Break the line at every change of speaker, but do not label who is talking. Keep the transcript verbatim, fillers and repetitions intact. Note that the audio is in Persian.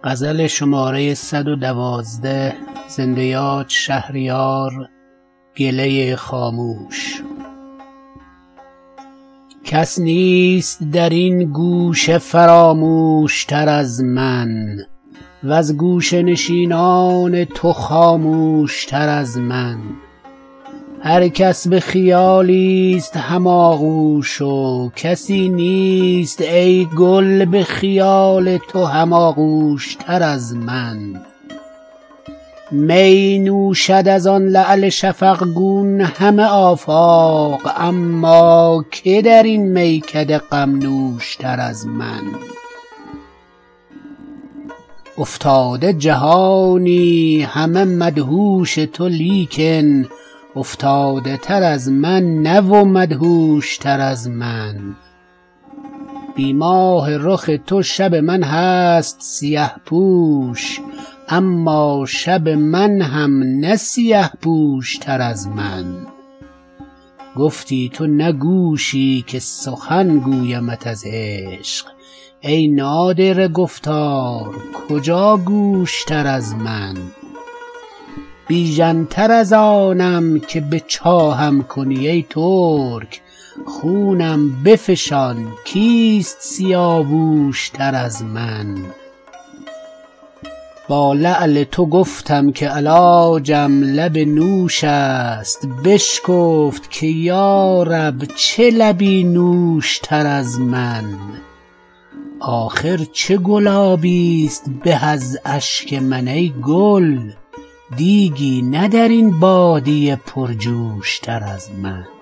غزل شماره صد و دوازده. زنده یاد شهریار. گله خاموش. کس نیست در این گوشه فراموش تر از من، و از گوشه نشینان تو خاموش تر از من. هر کس به خیالیست هماغوش و کسی نیست ای گل به خیال تو هماغوش تر از من. می نوشد از آن لعل شفقگون همه آفاق، اما که در این میکده غم نوش تر از من. افتاده جهانی همه مدهوش تو، لیکن افتاده تر از من نه و مدهوش تر از من. بی ماه رخ تو شب من هست سیه پوش، اما شب من هم نه سیه پوش تر از من. گفتی تو نه گوشی که سخن گویمت از عشق، ای نادره گفتار کجا گوش تر از من. بیژن تر از آنم که به چاهم کنی ای ترک، خونم بفشان کیست سیاووش تر از من. با لعل تو گفتم که علاجم لب نوش است، بشکفت که یارب چه لبی نوش تر از من. آخر چه گلابیست به از اشک من ای گل، دیگی نه در این بادیه پرجوش تر از من.